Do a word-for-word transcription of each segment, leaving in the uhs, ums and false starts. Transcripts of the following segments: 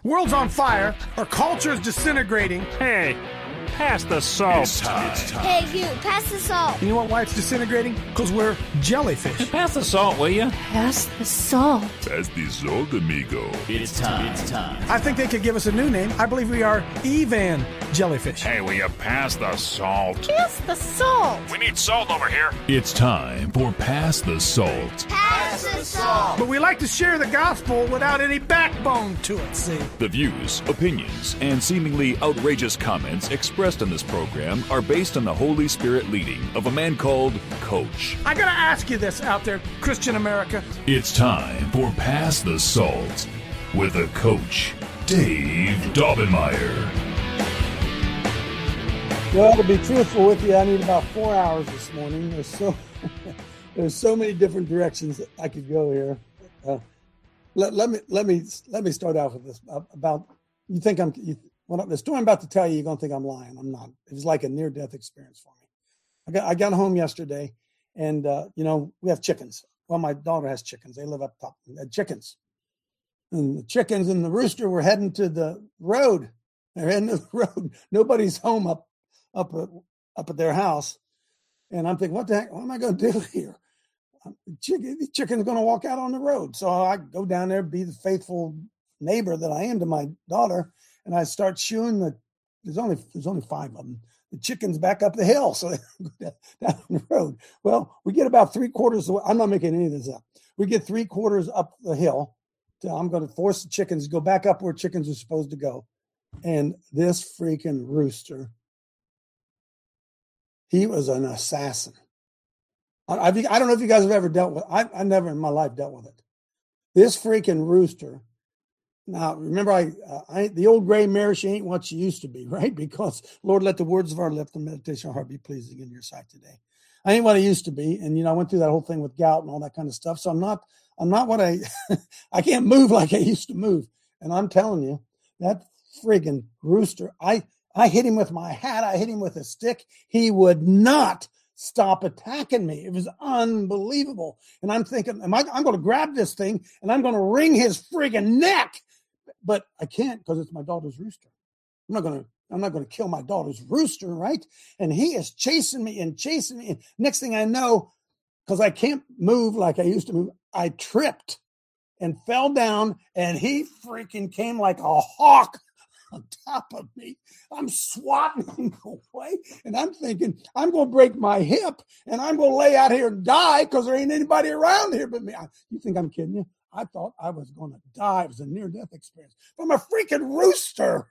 World's on fire. Our culture is disintegrating. Hey, pass the salt. It's time. It's time. Hey, you, pass the salt. You know what, why it's disintegrating? Because we're jellyfish. Pass the salt, will you? Pass the salt. Pass the salt, amigo. It's time. It's time. I think they could give us a new name. I believe we are Evan jellyfish. Hey, will you pass the salt? Pass the salt. We need salt over here. It's time for Pass the Salt. Pass the salt. But we like to share the gospel without any backbone to it, see? The views, opinions, and seemingly outrageous comments expressed in this program are based on the Holy Spirit leading of a man called Coach. I gotta ask you this out there, Christian America. It's time for Pass the Salt with a Coach, Dave Daubenmire. Well, to be truthful with you, I need about four hours this morning. There's so there's so many different directions that I could go here. Uh, let, let me let me let me start out with this about. You think I'm you, well, the story I'm about to tell you, you're gonna think I'm lying. I'm not. It was like a near-death experience for me. I got I got home yesterday, and uh, you know we have chickens. Well, my daughter has chickens. They live up top. They had chickens, and the chickens and the rooster were heading to the road. They're heading to the road. Nobody's home up. up at, up at their house. And I'm thinking, what the heck, what am I going to do here? Chicken, the chicken's going to walk out on the road. So I go down there, be the faithful neighbor that I am to my daughter. And I start shooing the, there's only, there's only five of them. The chicken's back up the hill. So they go down the road. Well, we get about three quarters. Of, I'm not making any of this up. We get three quarters up the hill. To, I'm going to force the chickens to go back up where chickens are supposed to go. And this freaking rooster, he was an assassin. I, I, I don't know if you guys have ever dealt with I, I never in my life dealt with it. This freaking rooster. Now, remember, I, uh, I the old gray mare, she ain't what she used to be, right? Because, Lord, let the words of our lips and meditation of our heart be pleasing in your sight today. I ain't what I used to be. And, you know, I went through that whole thing with gout and all that kind of stuff. So I'm not, I'm not what I, I can't move like I used to move. And I'm telling you, that friggin' rooster, I, I hit him with my hat. I hit him with a stick. He would not stop attacking me. It was unbelievable. And I'm thinking, am I, I'm going to grab this thing and I'm going to wring his friggin' neck. But I can't because it's my daughter's rooster. I'm not going to, I'm not going to kill my daughter's rooster, right? And he is chasing me and chasing me. And next thing I know, because I can't move like I used to move, I tripped and fell down and he freaking came like a hawk on top of me. I'm swatting him away, and I'm thinking, I'm going to break my hip, and I'm going to lay out here and die because there ain't anybody around here but me. I, you think I'm kidding you? I thought I was going to die. It was a near-death experience from a freaking rooster.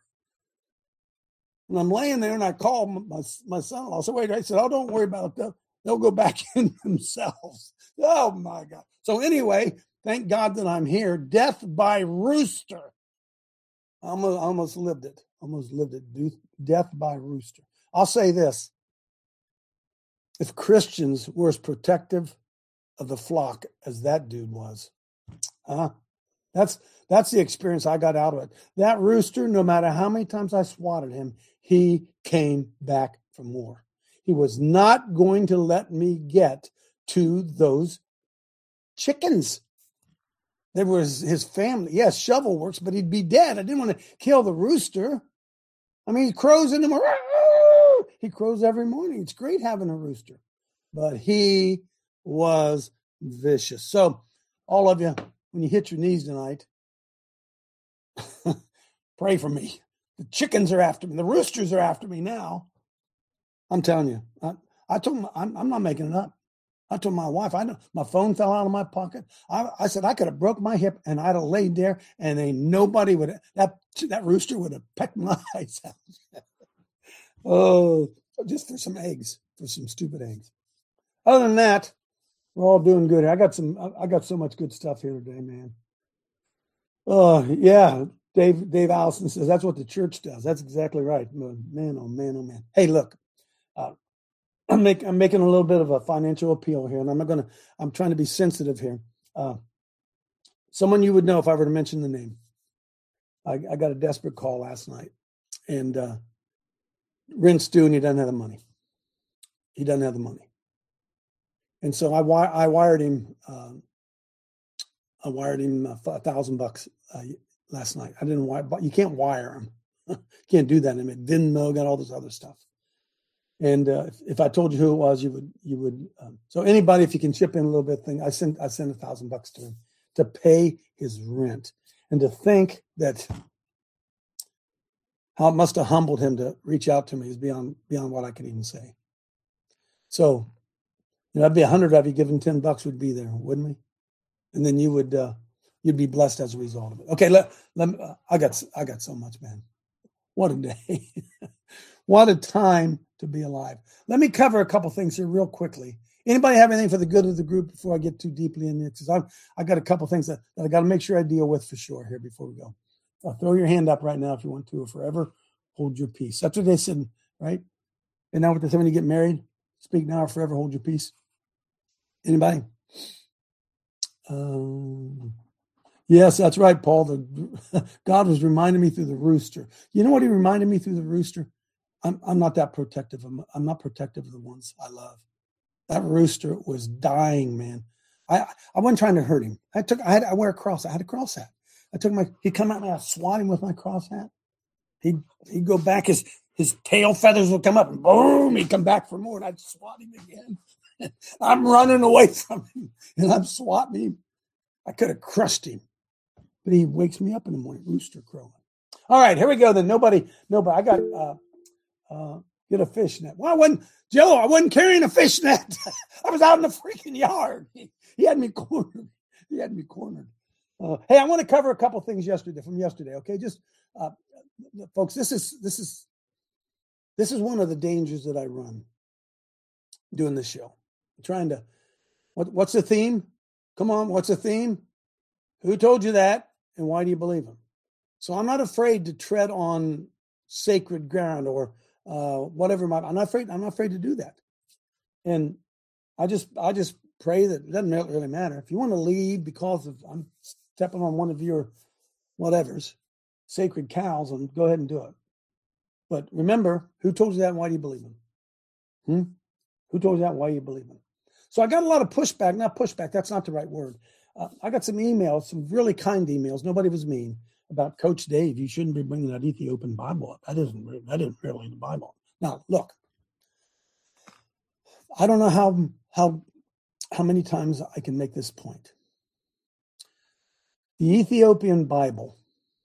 And I'm laying there, and I called my, my son-in-law. So wait, I said, oh, don't worry about it. They'll, they'll go back in themselves. Oh, my God. So anyway, thank God that I'm here. Death by rooster. I almost, almost lived it. Almost lived it. Death by rooster. I'll say this. If Christians were as protective of the flock as that dude was, uh, that's that's the experience I got out of it. That rooster, no matter how many times I swatted him, he came back for more. He was not going to let me get to those chickens. There was his family. Yes, shovel works, but he'd be dead. I didn't want to kill the rooster. I mean, he crows in the morning. He crows every morning. It's great having a rooster. But he was vicious. So, all of you, when you hit your knees tonight, pray for me. The chickens are after me. The roosters are after me now. I'm telling you. I, I told him, I'm, I'm not making it up. I told my wife, I know my phone fell out of my pocket. I, I said I could have broke my hip and I'd have laid there and ain't nobody would have, that that rooster would have pecked my eyes out. Oh, just for some eggs, for some stupid eggs. Other than that, we're all doing good. I got some. I got so much good stuff here today, man. Oh yeah, Dave. Dave Allison says that's what the church does. That's exactly right, man. Oh man. Oh man. Hey, look. Uh, I'm, make, I'm making a little bit of a financial appeal here, and I'm not going to, I'm trying to be sensitive here. Uh, someone you would know if I were to mention the name. I, I got a desperate call last night, and uh, rent's due, and he doesn't have the money. He doesn't have the money. And so I, I wired him, uh, I wired him a thousand bucks uh, last night. I didn't wire, but you can't wire them. You can't do that. I mean, Venmo, got all this other stuff. And uh, if, if I told you who it was, you would, you would. Um, so anybody, if you can chip in a little bit, thing, I sent, I sent a thousand bucks to him to pay his rent, and to think that how it must have humbled him to reach out to me is beyond beyond what I can even say. So, you know, that'd be a hundred of you giving ten bucks would be there, wouldn't we? And then you would, uh, you'd be blessed as a result of it. Okay, let, let me, uh, I got, I got so much, man. What a day. What a time to be alive. Let me cover a couple things here real quickly. Anybody have anything for the good of the group before I get too deeply in it? Because I've, I've got a couple things that, that I got to make sure I deal with for sure here before we go. Uh, throw your hand up right now if you want to, or forever hold your peace. That's what they said, right? And now what they say when you get married, speak now or forever hold your peace. Anybody? Um, yes, that's right, Paul. The, God was reminding me through the rooster. You know what he reminded me through the rooster? I'm, I'm not that protective. I'm, I'm not protective of the ones I love. That rooster was dying, man. I I wasn't trying to hurt him. I took. I had. I wear a cross. I had a cross hat. I took my. He'd come at me. I'd swat him with my cross hat. He'd he'd go back. His his tail feathers would come up, and boom, he'd come back for more, and I'd swat him again. I'm running away from him, and I'm swatting him. I could have crushed him, but he wakes me up in the morning, rooster crowing. All right, here we go. Then nobody, nobody. I got. Uh, Uh, get a fish net. Well, I wasn't, Joe, I wasn't carrying a fish net. I was out in the freaking yard. He, he had me cornered. He had me cornered. Uh, hey, I want to cover a couple things yesterday from yesterday. Okay. Just, uh, folks, this is, this is, this is one of the dangers that I run doing this show. I'm trying to, what, what's the theme? Come on. What's the theme? Who told you that? And why do you believe him? So I'm not afraid to tread on sacred ground or, Uh, whatever my, I'm not afraid. I'm not afraid to do that, and I just, I just pray that it doesn't really matter. If you want to leave because of I'm stepping on one of your whatever's sacred cows, and go ahead and do it. But remember, who told you that? And why do you believe him? Hmm? Who told you that? And why do you believe him? So I got a lot of pushback. Not pushback. That's not the right word. Uh, I got some emails, some really kind emails. Nobody was mean. About Coach Dave, you shouldn't be bringing that Ethiopian Bible up. That isn't that isn't really the Bible. Now, look, I don't know how how how many times I can make this point. The Ethiopian Bible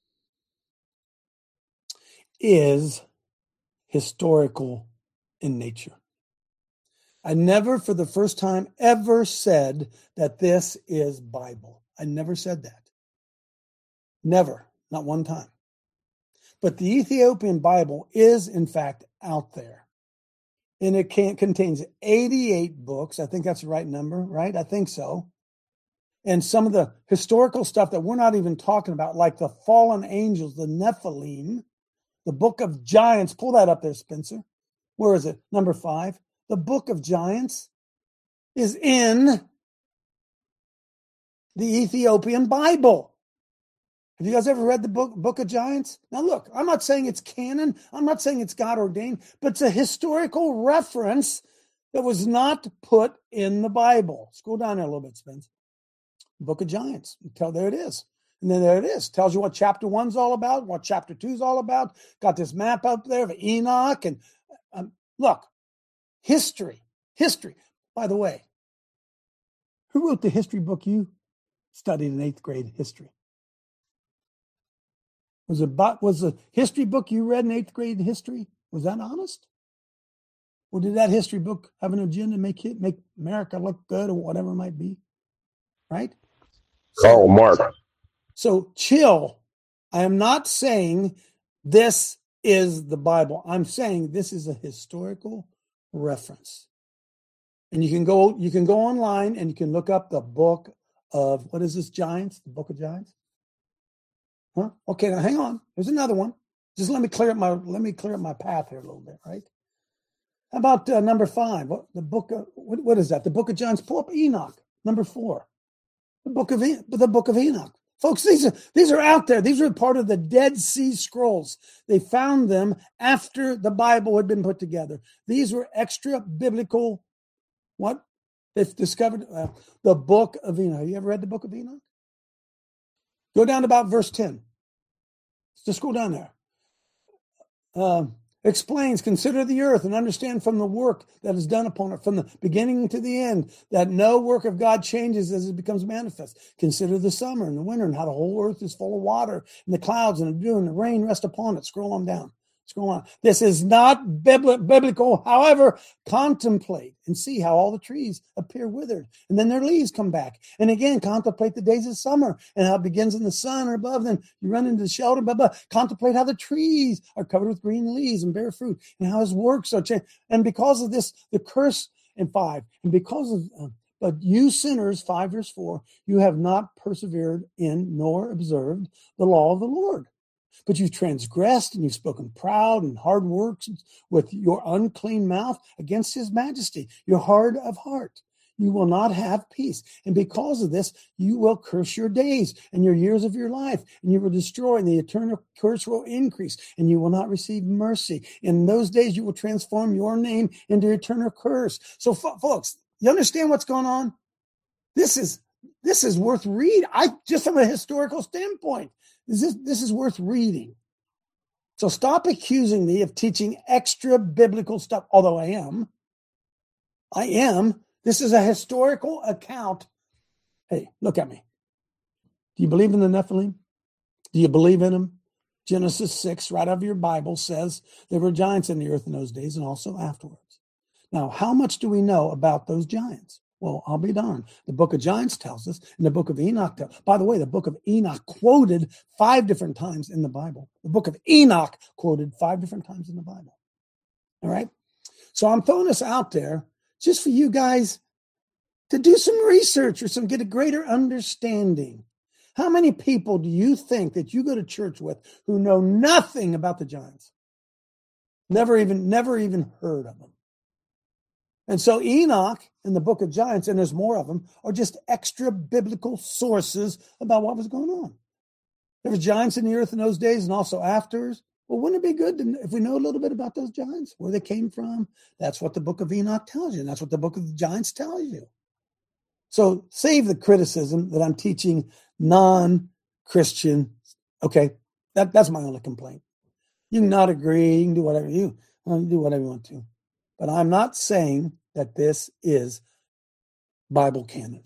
is historical in nature. I never, for the first time, ever said that this is Bible. I never said that. Never. Not one time. But the Ethiopian Bible is, in fact, out there. And it can, contains eighty-eight books. I think that's the right number, right? I think so. And some of the historical stuff that we're not even talking about, like the fallen angels, the Nephilim, the Book of Giants. Pull that up there, Spencer. Where is it? Number five. The Book of Giants is in the Ethiopian Bible. Have you guys ever read the book, Book of Giants? Now, look, I'm not saying it's canon. I'm not saying it's God ordained, but it's a historical reference that was not put in the Bible. Scroll down there a little bit, Spence. Book of Giants. Tell, there it is. And then there it is. Tells you what chapter one's all about, what chapter two's all about. Got this map up there of Enoch. And um, look, history, history. By the way, who wrote the history book you studied in eighth grade history? Was it was the history book you read in eighth grade history? Was that honest? Or did that history book have an agenda to make it make America look good or whatever it might be? Right? Karl Marx. So chill. I am not saying this is the Bible. I'm saying this is a historical reference. And you can go, you can go online and you can look up the book of, what is this, Giants? The Book of Giants? Huh? Okay, now hang on. There's another one. Just let me clear up my let me clear up my path here a little bit, right? How about uh, number five? What, the book of what, what is that? The Book of Giants. Pull up Enoch. Number four. The book of the Book of Enoch. Folks, these are these are out there. These are part of the Dead Sea Scrolls. They found them after the Bible had been put together. These were extra biblical. What they've discovered uh, the Book of Enoch. Have you ever read the Book of Enoch? Go down to about verse ten. Just scroll down there. Uh, explains, consider the earth and understand from the work that is done upon it, from the beginning to the end, that no work of God changes as it becomes manifest. Consider the summer and the winter and how the whole earth is full of water and the clouds and the dew and the rain rest upon it. Scroll on down. Scroll on. This is not bibli- biblical. However, contemplate and see how all the trees appear withered and then their leaves come back. And again, contemplate the days of summer and how it begins in the sun or above. Then you run into the shelter, blah, blah. Contemplate how the trees are covered with green leaves and bear fruit and how his works are changed. And because of this, the curse in five, and because of, uh, but you sinners, five verse four, you have not persevered in nor observed the law of the Lord. But you've transgressed and you've spoken proud and hard works with your unclean mouth against his majesty. You're hard of heart. You will not have peace. And because of this, you will curse your days and your years of your life, and you will destroy, and the eternal curse will increase, and you will not receive mercy. In those days, you will transform your name into eternal curse. So, folks, you understand what's going on? This is this is worth reading. I just from a historical standpoint. This is, this is worth reading. So stop accusing me of teaching extra biblical stuff, although I am. I am. This is a historical account. Hey, look at me. Do you believe in the Nephilim? Do you believe in them? Genesis six, right out of your Bible, says there were giants in the earth in those days and also afterwards. Now, how much do we know about those giants? Well, I'll be darned. The book of Giants tells us, and the book of Enoch tells. By the way, the book of Enoch quoted five different times in the Bible. The book of Enoch quoted five different times in the Bible. All right? So I'm throwing this out there just for you guys to do some research or some get a greater understanding. How many people do you think that you go to church with who know nothing about the giants? Never even, never even heard of them. And so Enoch and the book of Giants, and there's more of them, are just extra biblical sources about what was going on. There were giants in the earth in those days and also afterwards. Well, wouldn't it be good to, if we know a little bit about those giants, where they came from? That's what the book of Enoch tells you. And that's what the book of the Giants tells you. So save the criticism that I'm teaching non-Christian. Okay, that, that's my only complaint. You can not agree. You can do whatever you, well, you do whatever you want to. But I'm not saying that this is Bible canon.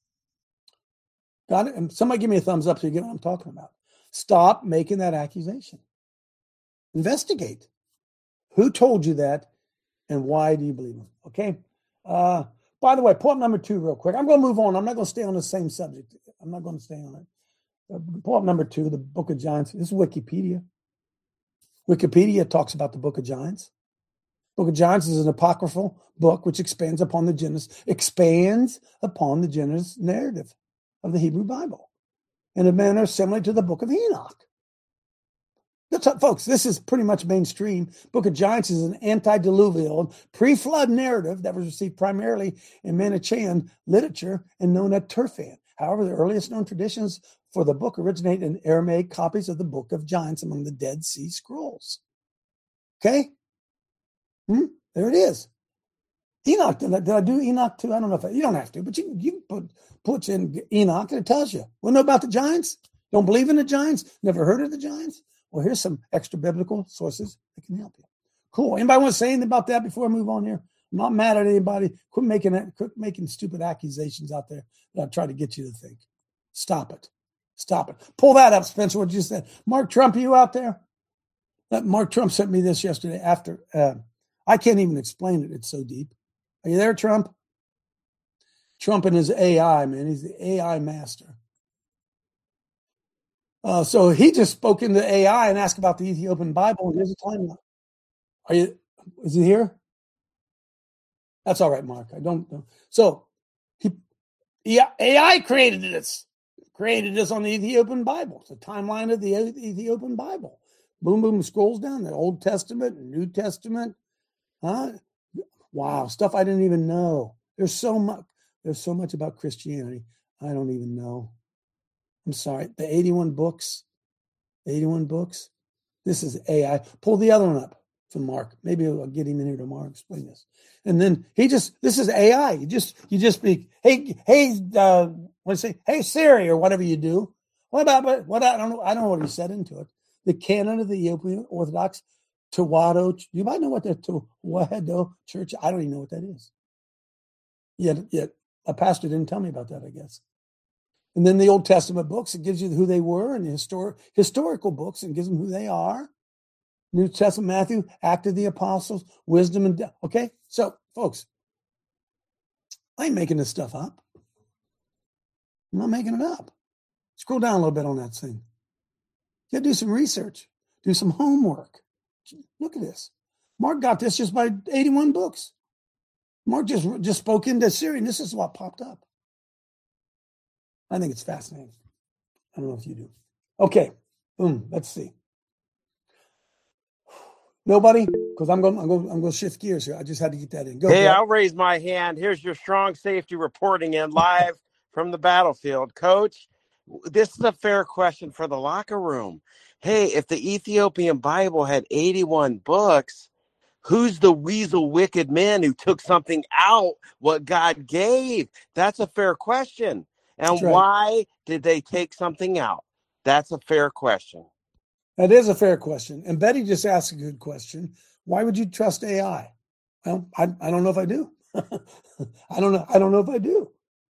Got it? And somebody give me a thumbs up so you get what I'm talking about. Stop making that accusation. Investigate. Who told you that, and why do you believe them? Okay? Uh, by the way, point number two real quick. I'm going to move on. I'm not going to stay on the same subject. I'm not going to stay on it. Uh, point number two, the book of Giants. This is Wikipedia. Wikipedia talks about the book of Giants. Book of Giants is an apocryphal book which expands upon the Genesis, expands upon the Genesis narrative of the Hebrew Bible in a manner similar to the book of Enoch. That's what, folks, this is pretty much mainstream. Book of Giants is an antediluvian, pre-flood narrative that was received primarily in Manichaean literature and known as Turfan. However, the earliest known traditions for the book originate in Aramaic copies of the book of Giants among the Dead Sea Scrolls. Okay? Hmm? There it is. Enoch, did I, did I do Enoch too? I don't know if I, you don't have to, but you, you put, put in Enoch and it tells you. Want to know about the giants? Don't believe in the giants? Never heard of the giants? Well, here's some extra biblical sources that can help you. Cool. Anybody want to say anything about that before I move on here? I'm not mad at anybody. Quit making quit making stupid accusations out there that I try to get you to think. Stop it. Stop it. Pull that up, Spencer, what you said. Mark Trump, are you out there? That Mark Trump sent me this yesterday after. Uh, I can't even explain it. It's so deep. Are you there, Trump? Trump and his A I, man. He's the A I master. Uh, so he just spoke into A I and asked about the Ethiopian Bible. And here's a timeline. Are you? Is he here? That's all right, Mark. I don't know. So he, yeah, A I created this. Created this on the Ethiopian Bible. It's a timeline of the Ethiopian Bible. Boom, boom, scrolls down the Old Testament, New Testament. Huh? Wow, stuff I didn't even know. There's so much. There's so much about Christianity I don't even know. I'm sorry. The eighty-one books. The eighty-one books. This is A I. Pull the other one up from Mark. Maybe I'll get him in here tomorrow. Explain this. And then he just. This is A I. You just. You just speak. Hey, hey. Uh, what do you say? Hey Siri or whatever you do. What about what? What I don't know. I don't know what he said into it. the canon of the Ethiopian Orthodox Tewahedo. You might know what the Tewahedo Church. I don't even know what that is. Yet, yet a pastor didn't tell me about that, I guess. And then the Old Testament books, it gives you who they were, and the historic historical books, and gives them who they are. New Testament, Matthew, Act of the Apostles, Wisdom and Death. Okay, so folks, I ain't making this stuff up. I'm not making it up. Scroll down a little bit on that thing. You got to do some research, do some homework. Look at this. Mark got this just by eighty-one books. Mark just, just spoke into Syria, and this is what popped up. I think it's fascinating. I don't know if you do. Okay, boom. Let's see. Nobody, because I'm going. I'm going. I'm going to shift gears here. I just had to get that in. Go. Hey, Brett. I'll raise my hand. Here's your strong safety reporting in live from the battlefield, Coach. This is a fair question for the locker room. Hey, if the Ethiopian Bible had eighty-one books, who's the weasel wicked man who took something out what God gave? That's a fair question. And right. Why did they take something out? That's a fair question. That is a fair question. And Betty just asked a good question. Why would you trust A I? Well, I, I don't know if I do. I don't know. I don't know if I do.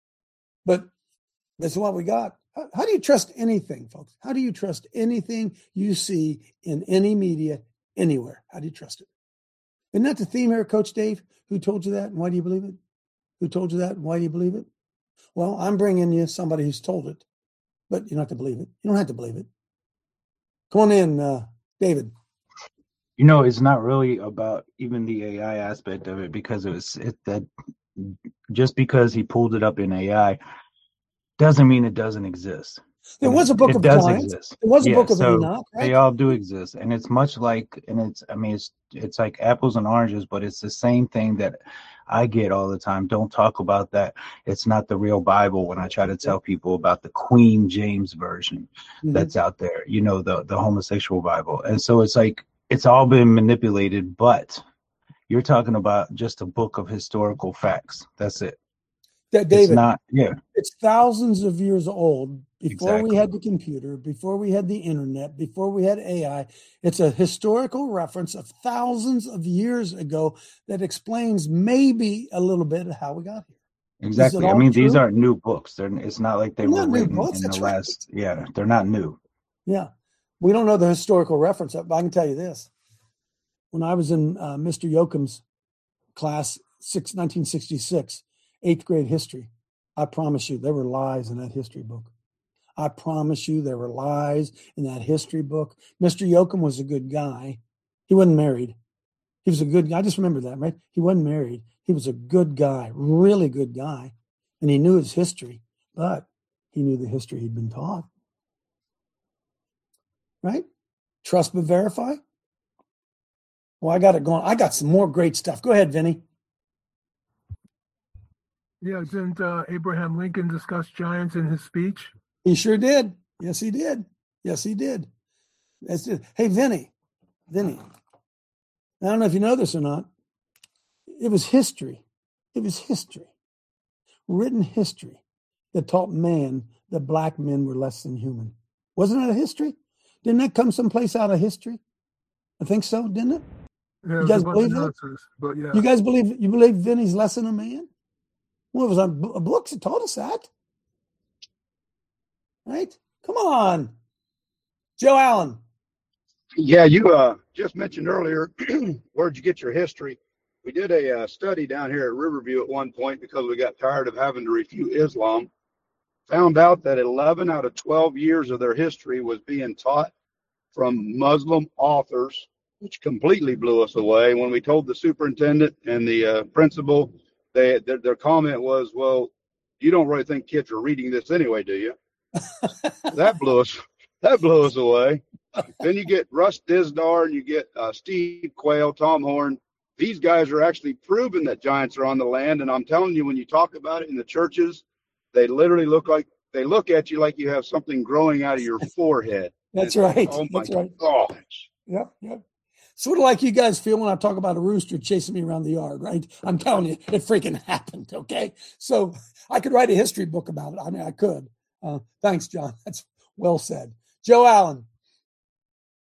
But that's what we got. How, how do you trust anything, folks? How do you trust anything you see in any media anywhere? How do you trust it? Isn't that the theme here, Coach Dave? Who told you that and why do you believe it? Who told you that and why do you believe it? Well, I'm bringing you somebody who's told it, but you don't have to believe it. You don't have to believe it. Come on in, uh, David. You know, it's not really about even the A I aspect of it because it was it, that just because he pulled it up in A I doesn't mean it doesn't exist. There was a book it of does clients. exist. There was a yeah, book of so Enoch, right? They all do exist, and it's much like, and it's I mean, it's it's like apples and oranges, but it's the same thing that I get all the time. Don't talk about that. It's not the real Bible. When I try to tell people about the Queen James version mm-hmm. that's out there, you know, the the homosexual Bible, and so it's like it's all been manipulated. But you're talking about just a book of historical facts. That's it. That David, it's not, yeah, it's thousands of years old. Before exactly. we had the computer, before we had the internet, before we had A I, it's a historical reference of thousands of years ago that explains maybe a little bit of how we got here. Exactly. I mean, true? These aren't new books. They're, it's not like they they're were written books, in the right. last, yeah, they're not new. Yeah. We don't know the historical reference, but I can tell you this. When I was in uh, Mister Yoakum's class, six, nineteen sixty-six, eighth grade history, I promise you there were lies in that history book. I promise you there were lies in that history book. Mister Yoakum was a good guy. He wasn't married. He was a good guy. I just remember that, right? He wasn't married. He was a good guy, really good guy. And he knew his history, but he knew the history he'd been taught. Right? Trust but verify. Well, I got it going. I got some more great stuff. Go ahead, Vinny. Yeah, didn't uh, Abraham Lincoln discuss giants in his speech? He sure did. Yes, he did. Yes, he did. That's it. Hey, Vinny, Vinny, I don't know if you know this or not. It was history. It was history, written history that taught man that black men were less than human. Wasn't that a history? Didn't that come someplace out of history? I think so, didn't it? Yeah, you guys believe that? But yeah. You guys believe you believe Vinny's less than a man? Well, it was on books that taught us that. Right? Come on. Joe Allen. Yeah, you uh, just mentioned earlier, where'd you get your history? We did a uh, study down here at Riverview at one point because we got tired of having to refute Islam. Found out that eleven out of twelve years of their history was being taught from Muslim authors, which completely blew us away. When we told the superintendent and the uh, principal, they their, their comment was, well, you don't really think kids are reading this anyway, do you? that blew us that blew us away. Then you get Russ Dizdar and you get uh, Steve Quayle, Tom Horn. These guys are actually proving that giants are on the land. And I'm telling you, when you talk about it in the churches, they literally look like they look at you like you have something growing out of your forehead. That's right. Like, oh my That's right. gosh. Yep. Yep. Sort of like you guys feel when I talk about a rooster chasing me around the yard, right? I'm telling you, it freaking happened. Okay. So I could write a history book about it. I mean, I could. Uh, thanks, John. That's well said. Joe Allen.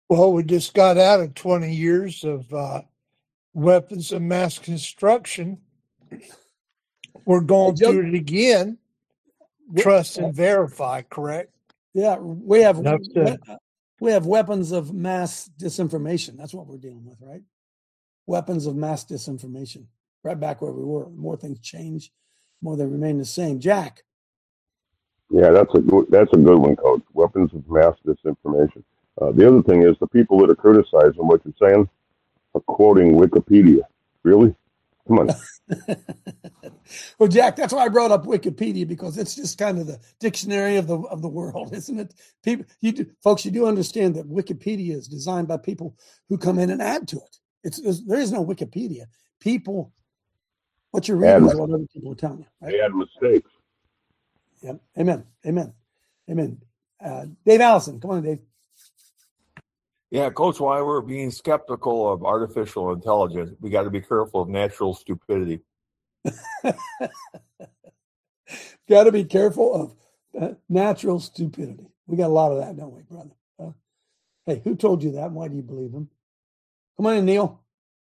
Well, we just got out of twenty years of uh, weapons of mass construction. We're going Joe- through it again. Trust and verify, correct? Yeah, we have Enough said. we have weapons of mass disinformation. That's what we're dealing with, right? Weapons of mass disinformation. Right back where we were. The more things change, the more they remain the same. Jack. Yeah, that's a good, that's a good one, Coach. Weapons of mass disinformation. Uh, the other thing is the people that are criticizing what you're saying are quoting Wikipedia. Really? Come on. Well, Jack, that's why I brought up Wikipedia, because it's just kind of the dictionary of the of the world, isn't it? People, you do, folks, you do understand that Wikipedia is designed by people who come in and add to it. It's, it's there is no Wikipedia. People, what you're reading Add, is what other people are telling you. Right? They had mistakes. Yeah. Amen. Amen. Amen. Uh, Dave Allison, come on, Dave. Yeah, Coach, why we're being skeptical of artificial intelligence, we got to be careful of natural stupidity. Got to be careful of uh, natural stupidity. We got a lot of that, don't we, brother? Uh, hey, who told you that? And why do you believe him? Come on in, Neil.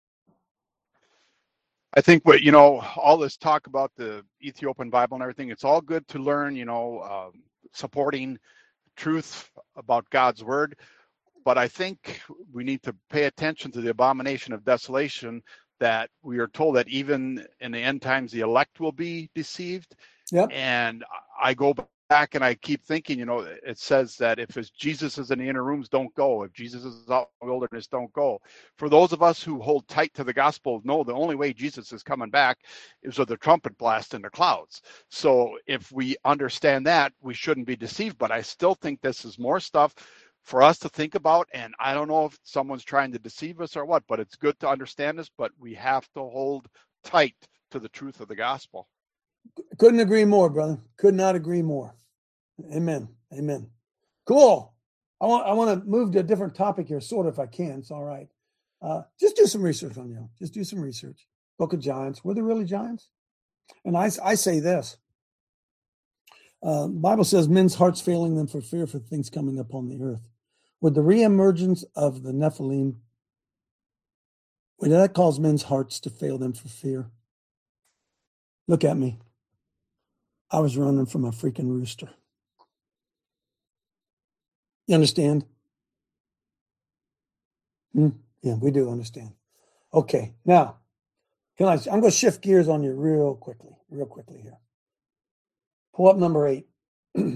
I think what, you know, all this talk about the Ethiopian Bible and everything, it's all good to learn, you know, um, supporting truth about God's word. But I think we need to pay attention to the abomination of desolation, that we are told that even in the end times, the elect will be deceived. Yep. And I go back and I keep thinking, you know, it says that if it's Jesus is in the inner rooms, don't go. If Jesus is out in the wilderness, don't go. For those of us who hold tight to the gospel, know the only way Jesus is coming back is with a trumpet blast in the clouds. So if we understand that, we shouldn't be deceived. But I still think this is more stuff for us to think about, and I don't know if someone's trying to deceive us or what, but it's good to understand this, but we have to hold tight to the truth of the gospel. Couldn't agree more, brother. Could not agree more. Amen. Amen. Cool. I want I want to move to a different topic here, sort of, if I can. It's all right. Uh, just do some research on you. Just do some research. Book of Giants. Were there really giants? And I, I say this. Uh, the Bible says men's hearts failing them for fear for things coming upon the earth. Would the reemergence of the Nephilim, would that cause men's hearts to fail them for fear? Look at me. I was running from a freaking rooster. You understand? Hmm? Yeah, we do understand. Okay, now, can I? I'm going to shift gears on you real quickly, real quickly here. Pull up number eight. Pull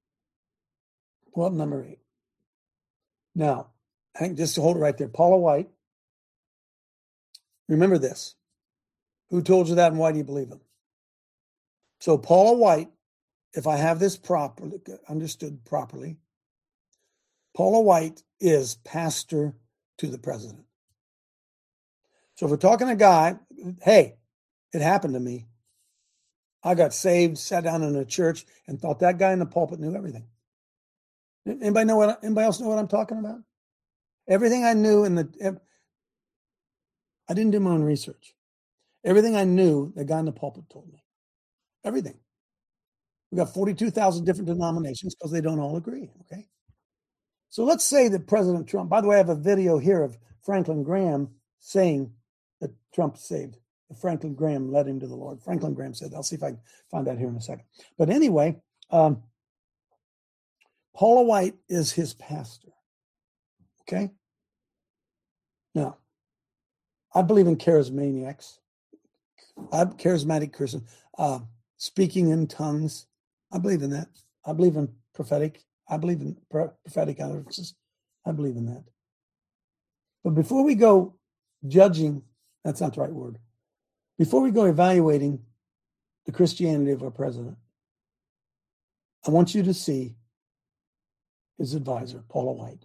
up number eight. Now, I think just to hold it right there, Paula White. Remember this. Who told you that and why do you believe him? So Paula White, if I have this properly understood properly, Paula White is pastor to the president. So if we're talking a guy, hey, it happened to me. I got saved, sat down in a church, and thought that guy in the pulpit knew everything. Anybody know what? Anybody else know what I'm talking about? Everything I knew in the, I didn't do my own research. Everything I knew, the guy in the pulpit told me. Everything. We got forty-two thousand different denominations because they don't all agree. Okay. So let's say that President Trump. By the way, I have a video here of Franklin Graham saying that Trump saved. Franklin Graham led him to the Lord. Franklin Graham said, I'll see if I can find that here in a second. But anyway, um, Paula White is his pastor. Okay? Now, I believe in charismaniacs. I'm charismatic Christian. Uh, speaking in tongues. I believe in that. I believe in prophetic. I believe in prophetic utterances. I believe in that. But before we go judging, that's not the right word. Before we go evaluating the Christianity of our president, I want you to see his advisor, Paula White.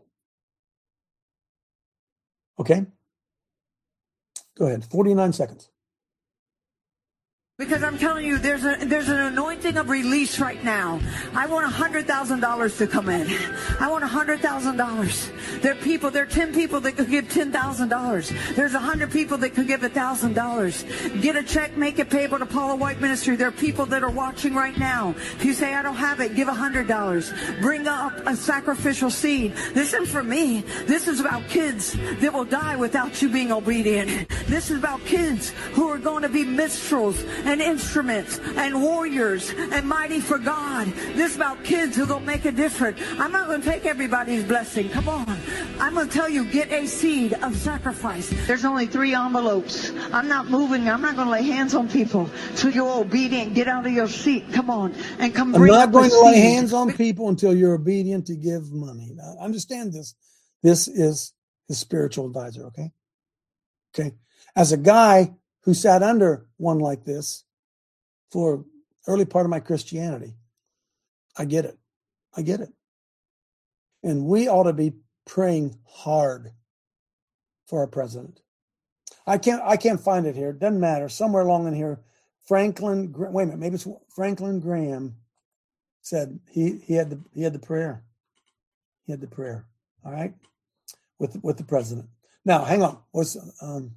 Okay? Go ahead. forty-nine seconds. Because I'm telling you, there's a there's an anointing of release right now. I want one hundred thousand dollars to come in. I want one hundred thousand dollars. There are people, there are ten people that could give ten thousand dollars. There's one hundred people that could give one thousand dollars. Get a check, make it payable to Paula White Ministry. There are people that are watching right now. If you say, I don't have it, give one hundred dollars. Bring up a sacrificial seed. This isn't for me. This is about kids that will die without you being obedient. This is about kids who are going to be minstrels and instruments and warriors and mighty for God. This is about kids who are going to make a difference. I'm not going to take everybody's blessing. Come on. I'm going to tell you, get a seed of sacrifice. There's only three envelopes. I'm not moving. I'm not going to lay hands on people till you're obedient. Get out of your seat. Come on. And come I'm bring not up going a to lay seed. hands on people until you're obedient to give money. Now, understand this. This is his spiritual advisor, okay? Okay. As a guy who sat under one like this for early part of my Christianity, I get it. I get it. And we ought to be praying hard for our president. I can't I can't find it here. It doesn't matter. Somewhere along in here, Franklin, wait a minute, maybe it's Franklin Graham said he, he had the he had the prayer. He had the prayer. All right. With with the president. Now, hang on. What's um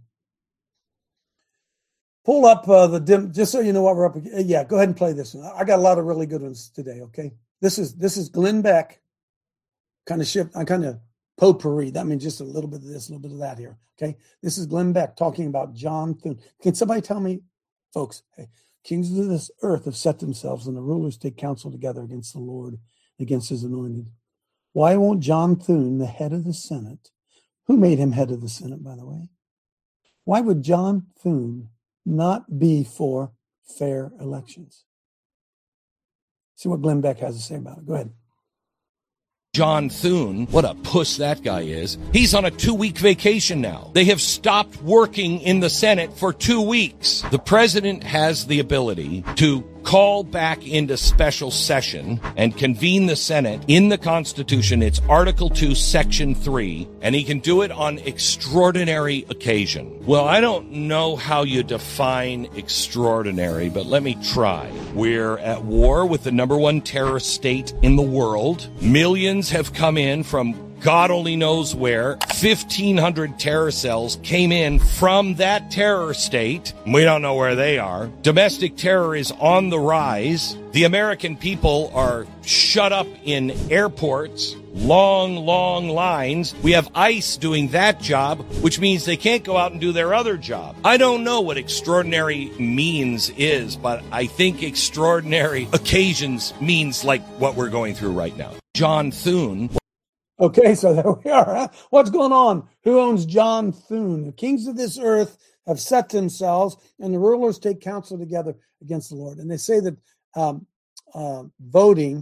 pull up uh, the dim just so you know what we're up against. Yeah, go ahead and play this one. I got a lot of really good ones today, okay? This is this is Glenn Beck. Kind of shift, I kind of potpourri. That means just a little bit of this, a little bit of that here. Okay. This is Glenn Beck talking about John Thune. Can somebody tell me, folks, hey, kings of this earth have set themselves and the rulers take counsel together against the Lord, against his anointed. Why won't John Thune, the head of the Senate, who made him head of the Senate, by the way? Why would John Thune not be for fair elections? See what Glenn Beck has to say about it. Go ahead. John Thune, what a puss that guy is. He's on a two-week vacation now. They have stopped working in the Senate for two weeks. The president has the ability to call back into special session and convene the Senate in the Constitution. It's Article two, Section three, and he can do it on extraordinary occasion. Well, I don't know how you define extraordinary, but let me try. We're at war with the number one terrorist state in the world. Millions have come in from God only knows where. fifteen hundred terror cells came in from that terror state. We don't know where they are. Domestic terror is on the rise. The American people are shut up in airports. Long, long lines. We have ICE doing that job, which means they can't go out and do their other job. I don't know what extraordinary means is, but I think extraordinary occasions means like what we're going through right now. John Thune. Okay, so there we are. Huh? What's going on? Who owns John Thune? The kings of this earth have set themselves, and the rulers take counsel together against the Lord. And they say that um, uh, voting,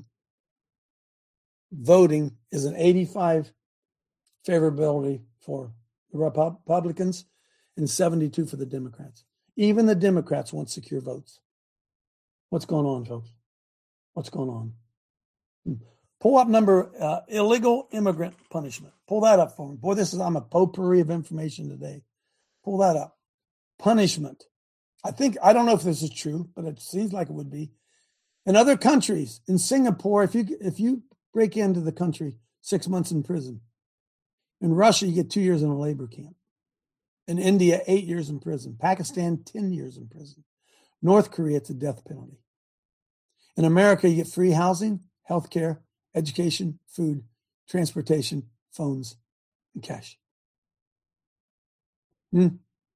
voting is an eighty-five favorability for the Republicans and seventy-two for the Democrats. Even the Democrats want secure votes. What's going on, folks? What's going on? Hmm. Pull up number uh, illegal immigrant punishment. Pull that up for me. Boy, this is, I'm a potpourri of information today. Pull that up. Punishment. I think, I don't know if this is true, but it seems like it would be. In other countries, in Singapore, if you if you break into the country, six months in prison. In Russia, you get two years in a labor camp. In India, eight years in prison. Pakistan, ten years in prison. North Korea, it's a death penalty. In America, you get free housing, health care, education, food, transportation, phones, and cash. Hmm.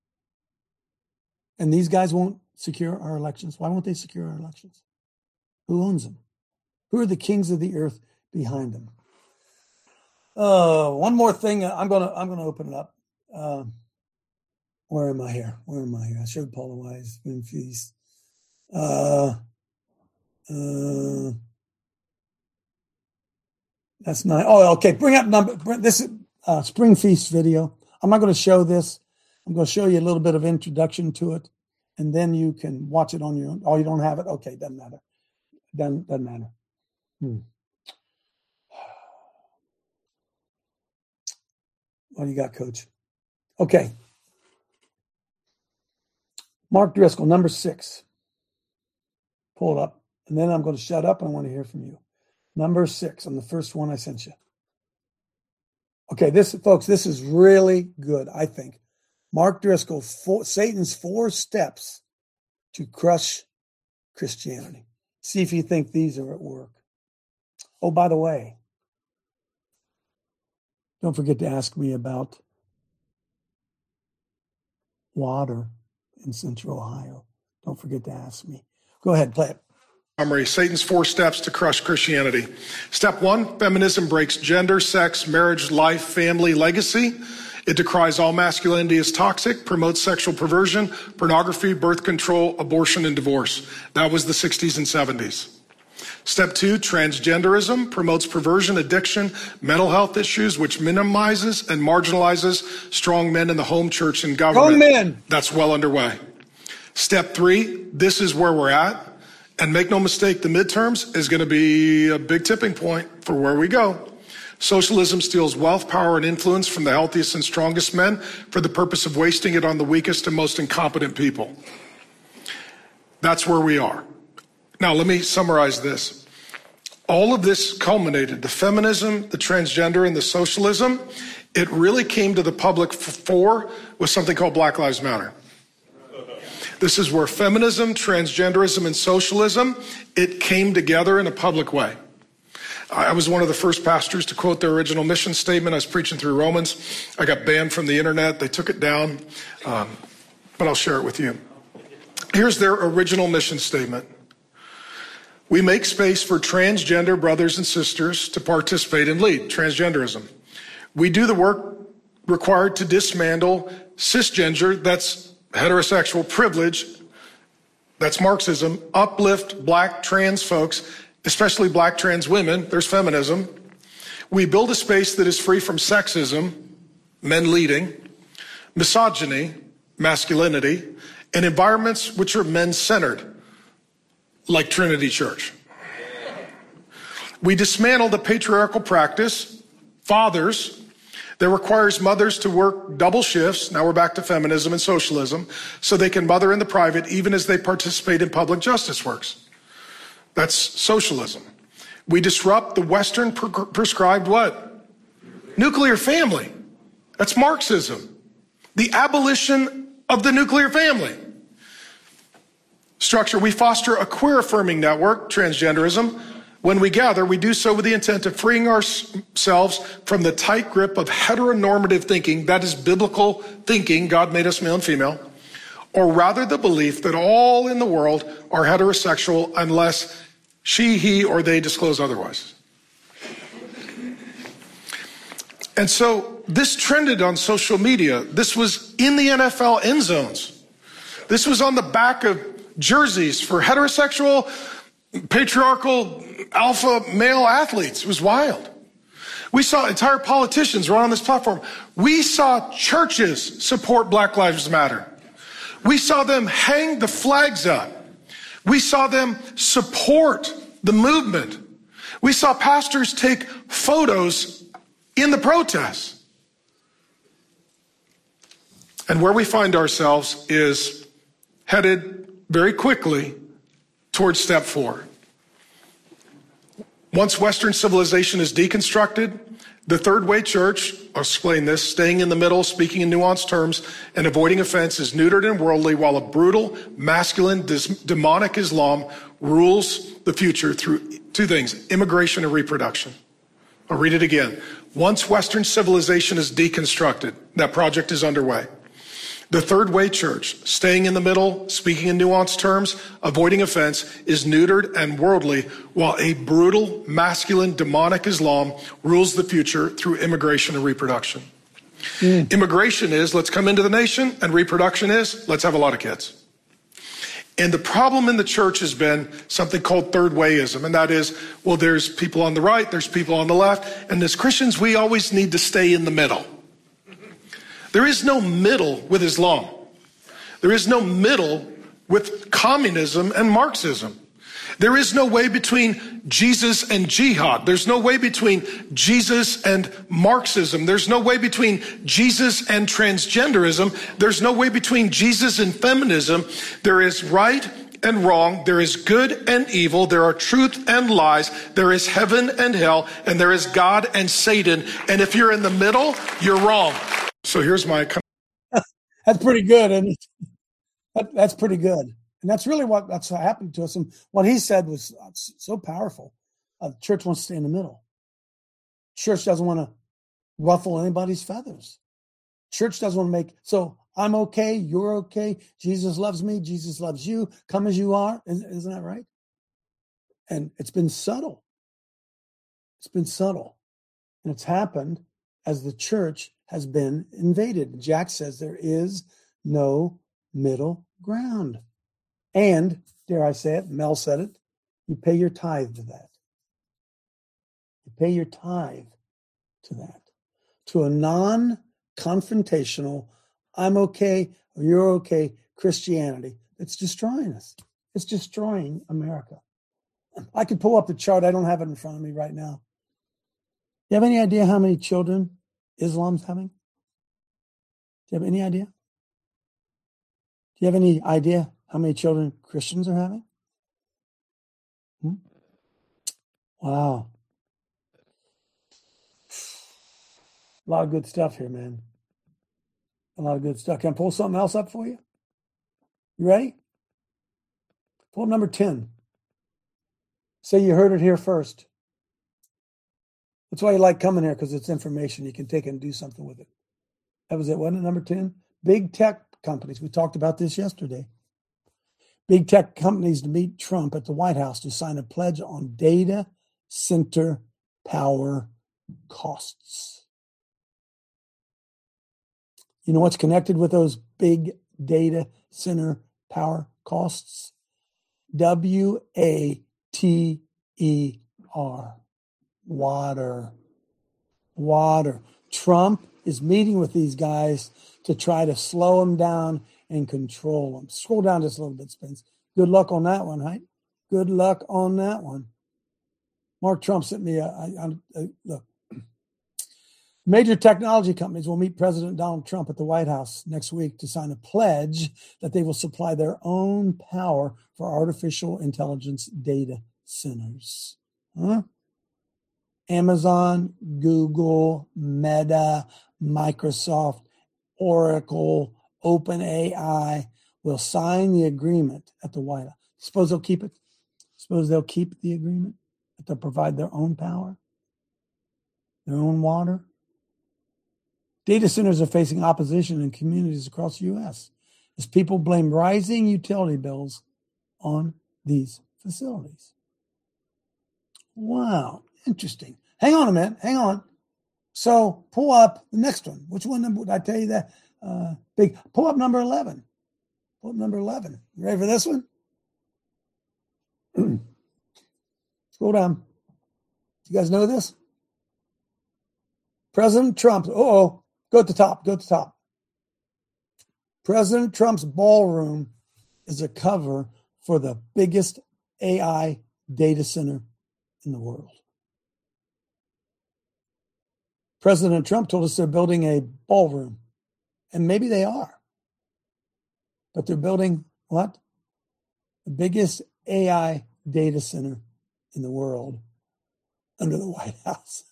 And these guys won't secure our elections. Why won't they secure our elections? Who owns them? Who are the kings of the earth behind them? Uh, one more thing. I'm gonna I'm gonna open it up. Uh, where am I here? Where am I here? I showed Paula Wise, Spring Feast. Uh, uh, That's not. Oh, okay. Bring up number. Bring, this is uh, Spring Feast video. I'm not going to show this. I'm going to show you a little bit of introduction to it, and then you can watch it on your own. Oh, you don't have it? Okay, doesn't matter. Doesn't doesn't matter. Hmm. What do you got, Coach? Okay. Mark Driscoll, number six. Pull it up, and then I'm going to shut up. And I want to hear from you. Number six on the first one I sent you. Okay, this, folks, this is really good, I think. Mark Driscoll, four, Satan's four steps to crush Christianity. See if you think these are at work. Oh, by the way, don't forget to ask me about water in Central Ohio. Don't forget to ask me. Go ahead, play it. Summary, Satan's four steps to crush Christianity. Step one, feminism breaks gender, sex, marriage, life, family, legacy. It decries all masculinity as toxic, promotes sexual perversion, pornography, birth control, abortion, and divorce. That was the sixties and seventies. Step two, transgenderism promotes perversion, addiction, mental health issues, which minimizes and marginalizes strong men in the home, church, and government. Strong men. That's well underway. Step three, this is where we're at. And make no mistake, the midterms is going to be a big tipping point for where we go. Socialism steals wealth, power, and influence from the healthiest and strongest men for the purpose of wasting it on the weakest and most incompetent people. That's where we are. Now, let me summarize this. All of this culminated, the feminism, the transgender, and the socialism, it really came to the public for with something called Black Lives Matter. This is where feminism, transgenderism, and socialism, it came together in a public way. I was one of the first pastors to quote their original mission statement. I was preaching through Romans. I got banned from the internet. They took it down, um, but I'll share it with you. Here's their original mission statement. We make space for transgender brothers and sisters to participate and lead transgenderism. We do the work required to dismantle cisgender, that's heterosexual privilege, that's Marxism, uplift black trans folks, especially black trans women, there's feminism. We build a space that is free from sexism, men leading, misogyny, masculinity, and environments which are men-centered, like Trinity Church. We dismantle the patriarchal practice, fathers, that requires mothers to work double shifts, now we're back to feminism and socialism, so they can mother in the private even as they participate in public justice works. That's socialism. We disrupt the Western pre- prescribed what? Nuclear family. That's Marxism. The abolition of the nuclear family. Structure, we foster a queer affirming network, transgenderism. When we gather, we do so with the intent of freeing ourselves from the tight grip of heteronormative thinking, that is biblical thinking, God made us male and female, or rather the belief that all in the world are heterosexual unless she, he, or they disclose otherwise. And so this trended on social media. This was in the N F L end zones. This was on the back of jerseys for heterosexual, patriarchal, alpha male athletes. It was wild. We saw entire politicians run on this platform. We saw churches support Black Lives Matter. We saw them hang the flags up. We saw them support the movement. We saw pastors take photos in the protests. And where we find ourselves is headed very quickly towards step four. Once Western civilization is deconstructed, the third way church, I'll explain this, staying in the middle, speaking in nuanced terms, and avoiding offense is neutered and worldly, while a brutal, masculine, demonic Islam rules the future through two things, immigration and reproduction. I'll read it again. Once Western civilization is deconstructed, that project is underway. The third way church, staying in the middle, speaking in nuanced terms, avoiding offense, is neutered and worldly, while a brutal, masculine, demonic Islam rules the future through immigration and reproduction. Mm. Immigration is, let's come into the nation, and reproduction is, let's have a lot of kids. And the problem in the church has been something called third wayism, and that is, well, there's people on the right, there's people on the left, and as Christians, we always need to stay in the middle. There is no middle with Islam. There is no middle with communism and Marxism. There is no way between Jesus and jihad. There's no way between Jesus and Marxism. There's no way between Jesus and transgenderism. There's no way between Jesus and feminism. There is right and wrong. There is good and evil. There are truth and lies. There is heaven and hell. And there is God and Satan. And if you're in the middle, you're wrong. So here's my... That's pretty good, isn't it? That, that's pretty good. And that's really what that's what happened to us. And what he said was so powerful. Uh, the church wants to stay in the middle. Church doesn't want to ruffle anybody's feathers. Church doesn't want to make, so I'm okay, you're okay, Jesus loves me, Jesus loves you, come as you are. Isn't, isn't that right? And it's been subtle. It's been subtle. And it's happened as the church has been invaded. Jack says there is no middle ground. And, dare I say it, Mel said it, you pay your tithe to that. You pay your tithe to that. To a non-confrontational, I'm okay, or you're okay, Christianity that's destroying us. It's destroying America. I could pull up the chart. I don't have it in front of me right now. Do you have any idea how many children Islam's having? Do you have any idea? Do you have any idea how many children Christians are having? Hmm? Wow. A lot of good stuff here, man. A lot of good stuff. Can I pull something else up for you? You ready? Pull number ten. Say you heard it here first. That's why you like coming here, because it's information. You can take it and do something with it. That was it, wasn't it? Number ten? Big tech companies. We talked about this yesterday. Big tech companies to meet Trump at the White House to sign a pledge on data center power costs. You know what's connected with those big data center power costs? W A T E R. Water. Water. Trump is meeting with these guys to try to slow them down and control them. Scroll down just a little bit, Spence. Good luck on that one, right? Good luck on that one. Mark Trump sent me a, a, a look. Major technology companies will meet President Donald Trump at the White House next week to sign a pledge that they will supply their own power for artificial intelligence data centers. Huh? Amazon, Google, Meta, Microsoft, Oracle, OpenAI will sign the agreement at the White House. Suppose they'll keep it? Suppose they'll keep the agreement? That they'll provide their own power? Their own water? Data centers are facing opposition in communities across the U S as people blame rising utility bills on these facilities. Wow, interesting. Hang on a minute, hang on. So pull up the next one. Which one did I tell you that? Uh, big. Pull up number eleven. Pull up number eleven. You ready for this one? Scroll down. You guys know this? President Trump. Uh-oh. Go at the top. Go at the top. President Trump's ballroom is a cover for the biggest A I data center in the world. President Trump told us they're building a ballroom. And maybe they are. But they're building what? The biggest A I data center in the world under the White House.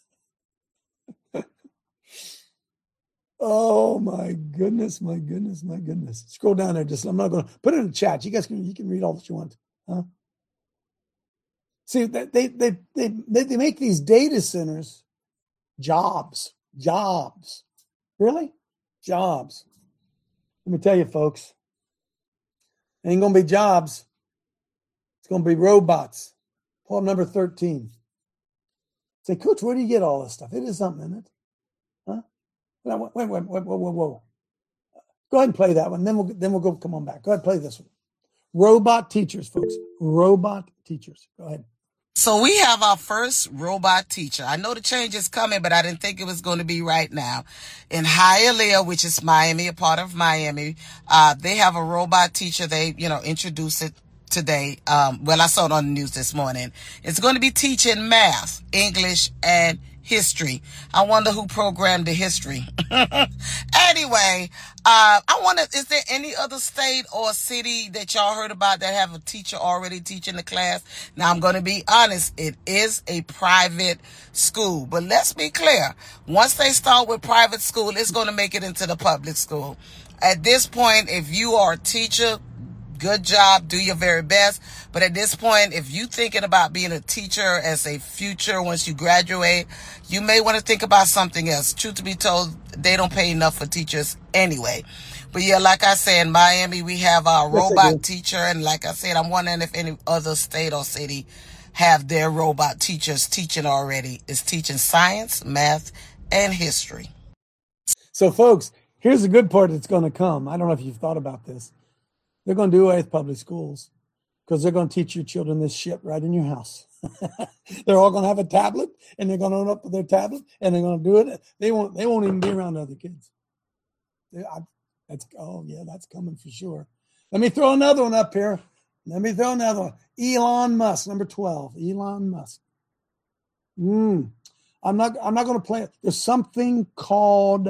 Oh my goodness, my goodness, my goodness. Scroll down there. Just I'm not going to put it in the chat. You guys can you can read all that you want. Huh? See, they they they they they make these data centers jobs. Jobs. Really? Jobs. Let me tell you, folks. It ain't gonna be jobs. It's gonna be robots. Pull up number thirteen. Say, Coach, where do you get all this stuff? It is something, isn't it? Huh? Wait, wait, wait, wait, whoa, whoa, whoa. Go ahead and play that one. Then we'll then we'll go. Come on back. Go ahead, play this one. Robot teachers, folks. Robot teachers. Go ahead. So we have our first robot teacher. I know the change is coming, but I didn't think it was going to be right now. In Hialeah, which is Miami, a part of Miami, uh, they have a robot teacher. They, you know, introduced it today. Um, well, I saw it on the news this morning. It's going to be teaching math, English, and history. I wonder who programmed the history. Anyway, uh, I wonder, is there any other state or city that y'all heard about that have a teacher already teaching the class? Now, I'm going to be honest. It is a private school. But let's be clear. Once they start with private school, it's going to make it into the public school. At this point, if you are a teacher, good job, do your very best. But at this point, if you're thinking about being a teacher as a future once you graduate, you may want to think about something else. Truth to be told, they don't pay enough for teachers anyway. But yeah, like I said, in Miami, we have our robot teacher. And like I said, I'm wondering if any other state or city have their robot teachers teaching already. Is teaching science, math, and history. So, folks, here's the good part that's going to come. I don't know if you've thought about this. They're going to do away with public schools because they're going to teach your children this shit right in your house. They're all going to have a tablet, and they're going to own up with their tablet, and they're going to do it. They won't. They won't even be around other kids. They, I, that's oh yeah, that's coming for sure. Let me throw another one up here. Let me throw another one. Elon Musk, number twelve. Elon Musk. Mm. I'm not. I'm not going to play it. There's something called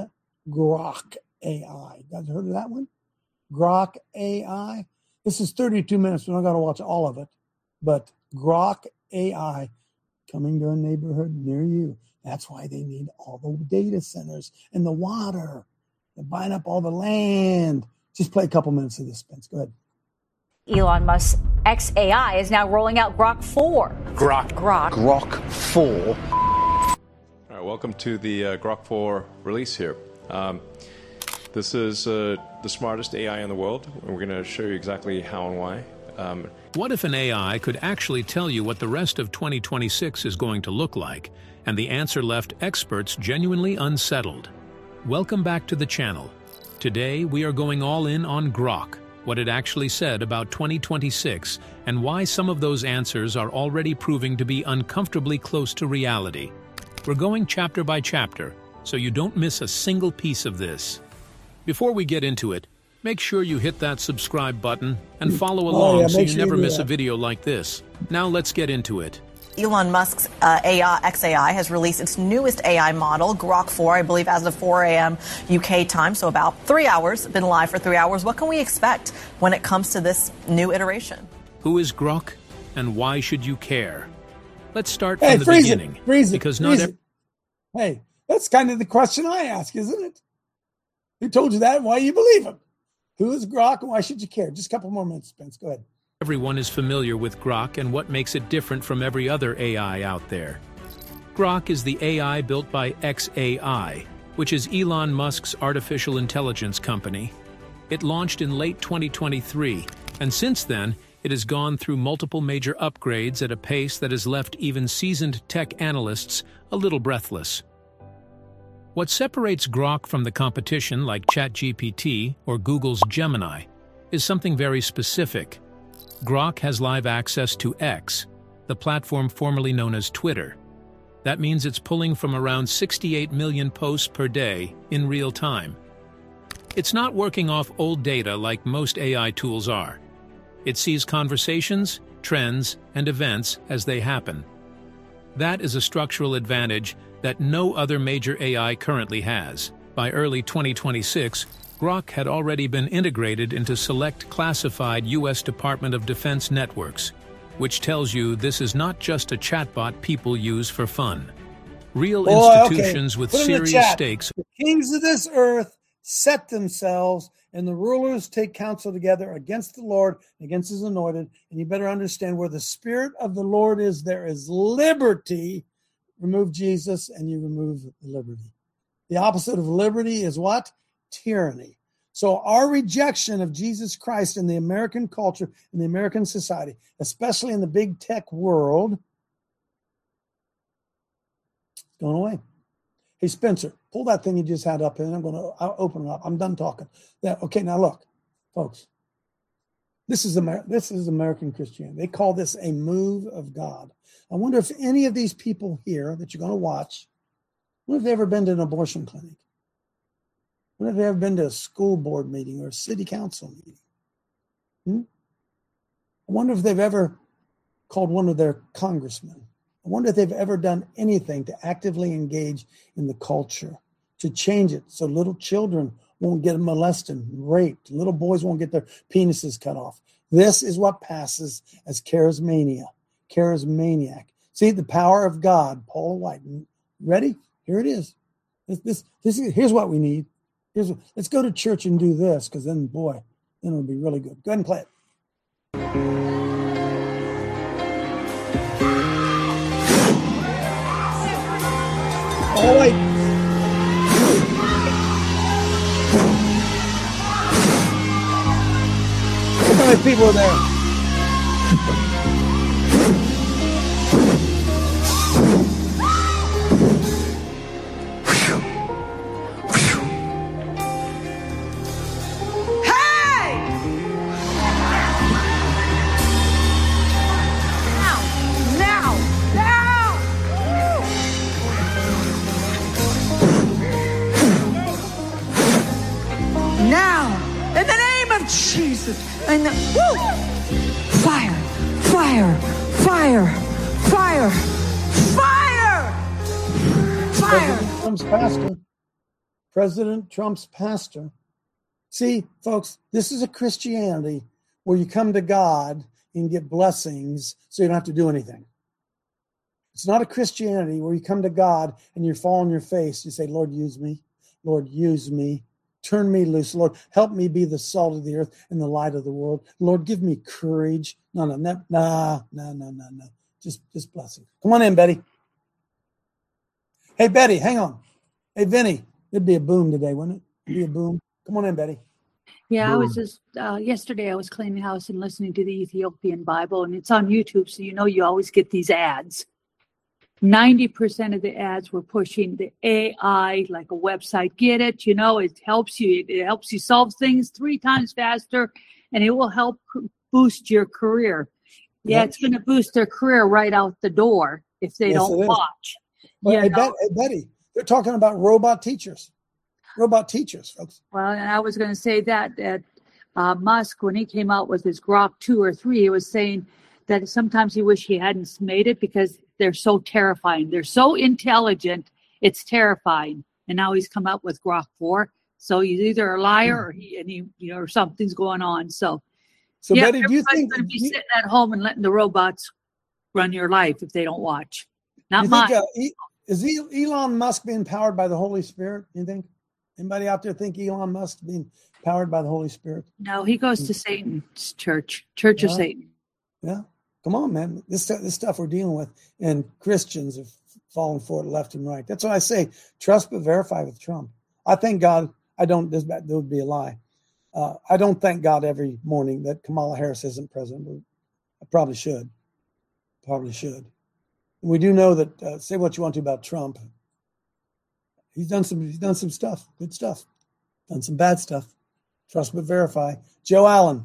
Grok A I. You guys heard of that one? Grok A I. This is thirty-two minutes. We're not going to watch all of it, but Grok A I coming to a neighborhood near you. That's why they need all the data centers and the water. They're buying up all the land. Just play a couple minutes of this, Spence. Go ahead. Elon Musk's X A I is now rolling out Grok four. Grok. Grok. Grok four. All right, welcome to the uh, Grok four release here. Um, This is uh, the smartest A I in the world, and we're going to show you exactly how and why. Um, what if an A I could actually tell you what the rest of twenty twenty-six is going to look like, and the answer left experts genuinely unsettled? Welcome back to the channel. Today, we are going all in on Grok, what it actually said about twenty twenty-six, and why some of those answers are already proving to be uncomfortably close to reality. We're going chapter by chapter, so you don't miss a single piece of this. Before we get into it, make sure you hit that subscribe button and follow along oh, yeah, so you sure never you miss that. a video like this. Now let's get into it. Elon Musk's uh, A I, X A I has released its newest A I model, Grok four, I believe as of four a.m. U K time, so about three hours, been live for three hours. What can we expect when it comes to this new iteration? Who is Grok, and why should you care? Let's start hey, from the freeze beginning. It, freeze because it, not freeze every- it. Hey, that's kind of the question I ask, isn't it? Who told you that? Why you believe him? Who is Grok and why should you care? Just a couple more minutes, Spence. Go ahead. Everyone is familiar with Grok and what makes it different from every other A I out there. Grok is the A I built by X A I, which is Elon Musk's artificial intelligence company. It launched in late twenty twenty-three, and since then, it has gone through multiple major upgrades at a pace that has left even seasoned tech analysts a little breathless. What separates Grok from the competition like ChatGPT or Google's Gemini is something very specific. Grok has live access to X, the platform formerly known as Twitter. That means it's pulling from around sixty-eight million posts per day in real time. It's not working off old data like most A I tools are. It sees conversations, trends, and events as they happen. That is a structural advantage that no other major A I currently has. By early twenty twenty-six, Grok had already been integrated into select classified U S Department of Defense networks, which tells you this is not just a chatbot people use for fun. Real Boy, institutions okay. with Put serious stakes. The kings of this earth set themselves, and the rulers take counsel together against the Lord, against his anointed. And you better understand where the Spirit of the Lord is, there is liberty. Remove Jesus and you remove liberty. The opposite of liberty is what? Tyranny. So our rejection of Jesus Christ in the American culture, in the American society, especially in the big tech world, is going away. Hey, Spencer, pull that thing you just had up and I'm going to I'll open it up. I'm done talking. Yeah, okay, now look, folks. This is Amer- This is American Christianity. They call this a move of God. I wonder if any of these people here that you're going to watch, when have they ever been to an abortion clinic? When have they ever been to a school board meeting or a city council meeting? Hmm? I wonder if they've ever called one of their congressmen. I I wonder if they've ever done anything to actively engage in the culture, to change it so little children won't get molested, raped, little boys won't get their penises cut off. This is what passes as charismania, charismaniac. See, the power of God, Paula White. Ready? Here it is. This, this, this is here's what we need. Here's what, let's go to church and do this, because then, boy, then it'll be really good. Go ahead and play it. Oh, wait. Look how many people are there. Jesus. And the, woo! Fire, fire, fire, fire, fire, fire. President Trump's pastor. President Trump's pastor. See, folks, this is a Christianity where you come to God and get blessings so you don't have to do anything. It's not a Christianity where you come to God and you fall on your face. You say, Lord, use me. Lord, use me. Turn me loose, Lord. Help me be the salt of the earth and the light of the world. Lord, give me courage. No, no, no, no, no, no, no, no. Just, just blessing. Come on in, Betty. Hey, Betty, hang on. Hey, Vinny, it'd be a boom today, wouldn't it? It'd be a boom. Come on in, Betty. Yeah, boom. I was just, uh, yesterday I was cleaning house and listening to the Ethiopian Bible, and it's on YouTube, so you know you always get these ads. ninety percent of the ads were pushing the A I, like a website. Get it? You know, it helps you. It helps you solve things three times faster, and it will help boost your career. Yeah, it's going to boost their career right out the door if they Yes, don't it is. watch. But You hey, know? Bet- hey, Betty, they're talking about robot teachers. Robot teachers, folks. Well, and I was going to say that, that uh, Musk, when he came out with his Grok two or three, he was saying that sometimes he wished he hadn't made it because they're so terrifying. They're so intelligent, it's terrifying. And now he's come out with Grok four. So he's either a liar or he, and he, you know, or something's going on. So, So, yeah, Betty, do you everybody's think going to be you- sitting at home and letting the robots run your life if they don't watch? Not you mine. think, uh, E- is E- Elon Musk being powered by the Holy Spirit? You think? Anybody out there think Elon Musk being powered by the Holy Spirit? No, he goes to Satan's church, Church of Yeah. Satan. Yeah. Come on, man. This stu- this stuff we're dealing with, and Christians have fallen for it left and right. That's why I say trust but verify with Trump. I thank God. I don't. This that would be a lie. Uh, I don't thank God every morning that Kamala Harris isn't president. But I probably should. Probably should. We do know that. Uh, say what you want to about Trump. He's done some. He's done some stuff. Good stuff. Done some bad stuff. Trust but verify. Joe Allen.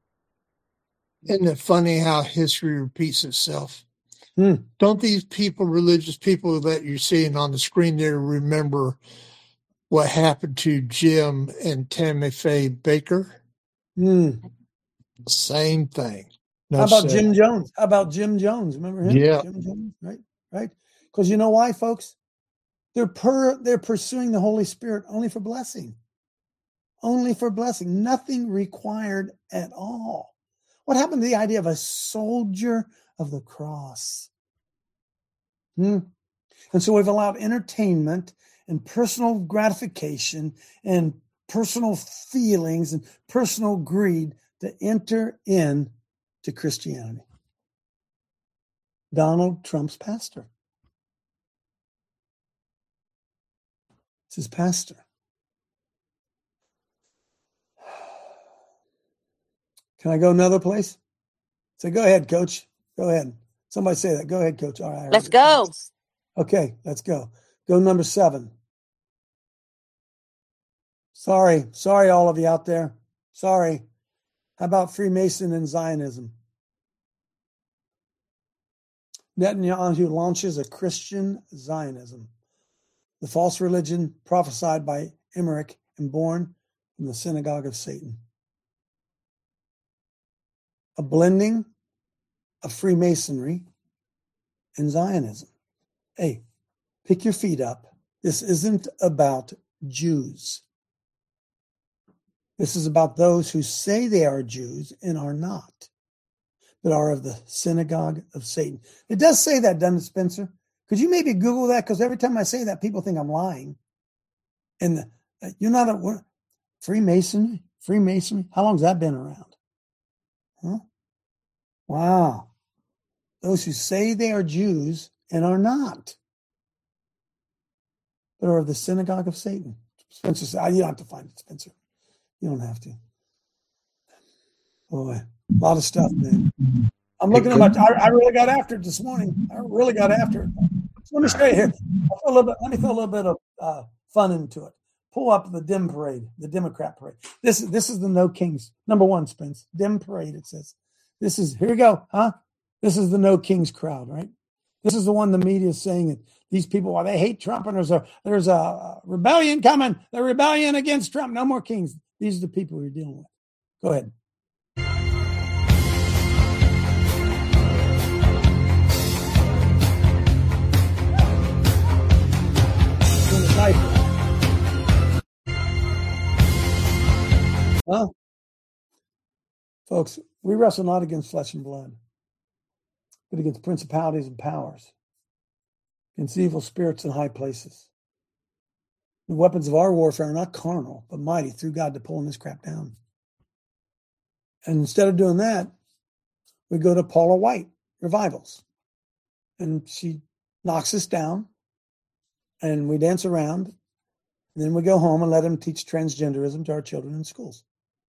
Isn't it funny how history repeats itself? Hmm. Don't these people, religious people that you're seeing on the screen there, remember what happened to Jim and Tammy Faye Baker? Hmm. Same thing. No How about say. Jim Jones? How about Jim Jones? Remember him? Yeah. Jim Jones, right? Right? Because you know why, folks? They're per they're pursuing the Holy Spirit only for blessing. Only for blessing. Nothing required at all. What happened to the idea of a soldier of the cross? Hmm. And so we've allowed entertainment and personal gratification and personal feelings and personal greed to enter in to Christianity. Donald Trump's pastor. It's his pastor. Can I go another place? Say, go ahead, coach. Go ahead. Somebody say that. Go ahead, coach. All right. I heard Let's it. go. Okay, let's go. Go number seven. Sorry. Sorry, all of you out there. Sorry. How about Freemason and Zionism? Netanyahu launches a Christian Zionism, the false religion prophesied by Emmerich and born from the synagogue of Satan. A blending of Freemasonry and Zionism. Hey, pick your feet up. This isn't about Jews. This is about those who say they are Jews and are not, but are of the synagogue of Satan. It does say that, doesn't it, Spencer? Could you maybe Google that? Because every time I say that, people think I'm lying. And the, you're not a Freemasonry? Freemasonry? How long's that been around? Huh? Wow. Those who say they are Jews and are not, but are of the synagogue of Satan. Spencer said, you don't have to find it, Spencer. You don't have to. Boy, a lot of stuff, man. I'm looking at my, I, I really got after it this morning. I really got after it. So let me stay here. I'll throw a little bit, let me throw a little bit of uh, fun into it. Pull up the Dem Parade, the Democrat parade. This, this is the No Kings. Number one, Spence. Dem Parade, it says. This is, here we go, huh? This is the No Kings crowd, right? This is the one the media is saying that these people, while they hate Trump and there's a, there's a rebellion coming, the rebellion against Trump, no more kings. These are the people we're dealing with. Go ahead. Well, folks, we wrestle not against flesh and blood, but against principalities and powers, against evil spirits in high places. The weapons of our warfare are not carnal, but mighty through God to pulling this crap down. And instead of doing that, we go to Paula White revivals. And she knocks us down, and we dance around, and then we go home and let them teach transgenderism to our children in schools.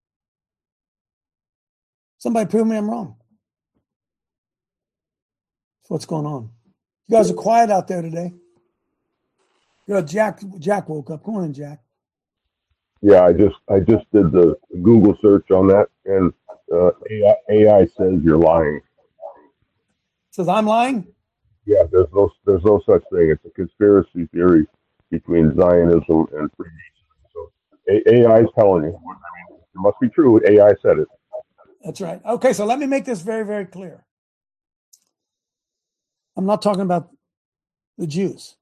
Somebody prove me I'm wrong. That's what's going on. You guys are quiet out there today. Good. Jack Jack woke up. Come on in, Jack. Yeah, I just I just did the Google search on that, and uh, A I, A I says you're lying. Says I'm lying? Yeah, there's no there's no such thing. It's a conspiracy theory between Zionism and Freemasonry. So A I is telling you. I mean, it must be true. A I said it. That's right. Okay, so let me make this very, very clear. I'm not talking about the Jews.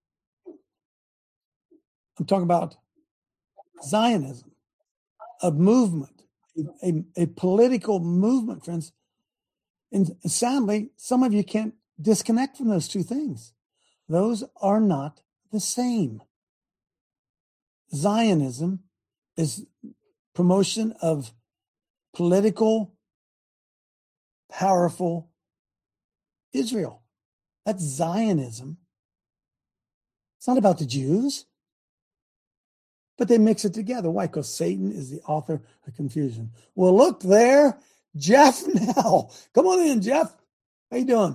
I'm talking about Zionism, a movement, a, a, a political movement, friends. And sadly, some of you can't disconnect from those two things. Those are not the same. Zionism is promotion of political, powerful Israel. That's Zionism. It's not about the Jews. But they mix it together. Why? Because Satan is the author of confusion. Well, look there, Jeff now. Come on in, Jeff. How you doing?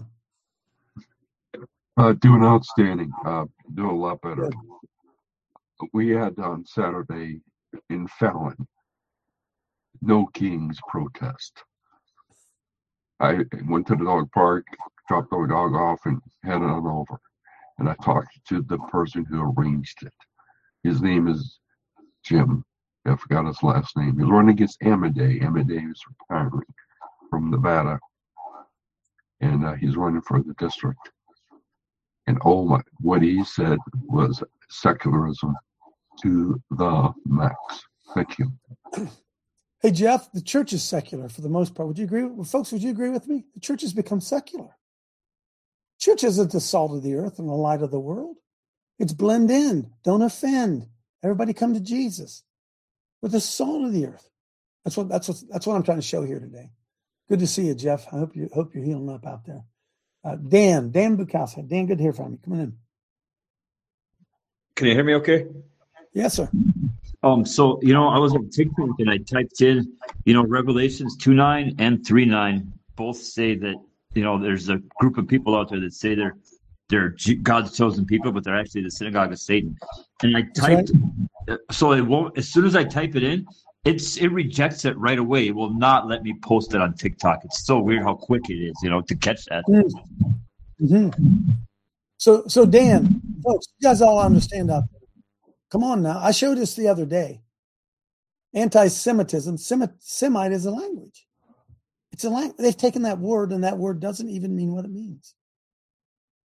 Uh, doing outstanding. Uh, doing a lot better. Good. We had on Saturday in Fallon, No Kings protest. I went to the dog park, dropped the dog off, and headed on over. And I talked to the person who arranged it. His name is Jim. I forgot his last name. He's running against Amadei. Amadei is retiring from Nevada. And uh, he's running for the district. And oh my, what he said was secularism to the max. Thank you. Hey, Jeff, the church is secular for the most part. Would you agree? Well, folks, would you agree with me? The church has become secular. Church isn't the salt of the earth and the light of the world. It's blend in. Don't offend. Everybody come to Jesus. We're the salt of the earth. That's what that's what that's what I'm trying to show here today. Good to see you, Jeff. I hope you hope you're healing up out there. Uh, Dan, Dan Bukowski. Dan, good to hear from you. Come on in. Can you hear me okay? Yes, sir. Um, so, you know, I was on TikTok and I typed in, you know, Revelations two nine and three nine both say that, you know, there's a group of people out there that say they're they're God's chosen people, but they're actually the synagogue of Satan. And I typed, right. So it won't, as soon as I type it in, it's it rejects it right away. It will not let me post it on TikTok. It's so weird how quick it is, you know, to catch that. Mm-hmm. So, so Dan, folks, you guys all understand out there. Come on now. I showed this the other day. Anti-Semitism, Semite, Semite is a language. It's a language. They've taken that word, and that word doesn't even mean what it means.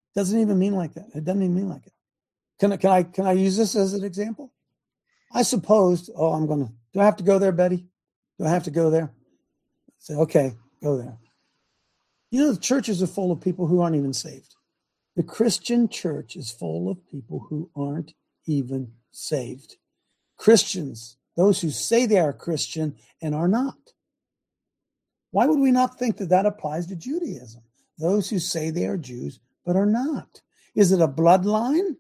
Doesn't even mean like that. It doesn't even mean like it. Can I, can I, can I use this as an example? I supposed, oh, I'm going to, do I have to go there, Betty? Do I have to go there? Say, okay, go there. You know, the churches are full of people who aren't even saved. The Christian church is full of people who aren't even saved. Christians, those who say they are Christian and are not. Why would we not think that that applies to Judaism? Those who say they are Jews but are not. Is it a bloodline?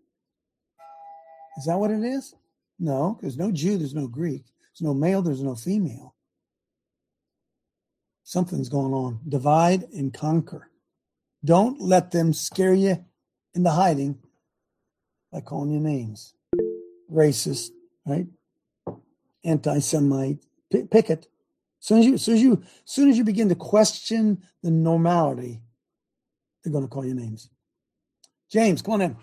Is that what it is? No, there's no Jew, there's no Greek. There's no male, there's no female. Something's going on. Divide and conquer. Don't let them scare you into hiding by calling you names. Racist, right? Anti-Semite. P- pick it. As soon as you, as soon as you, as soon as you begin to question the normality, they're going to call you names. James, come on in.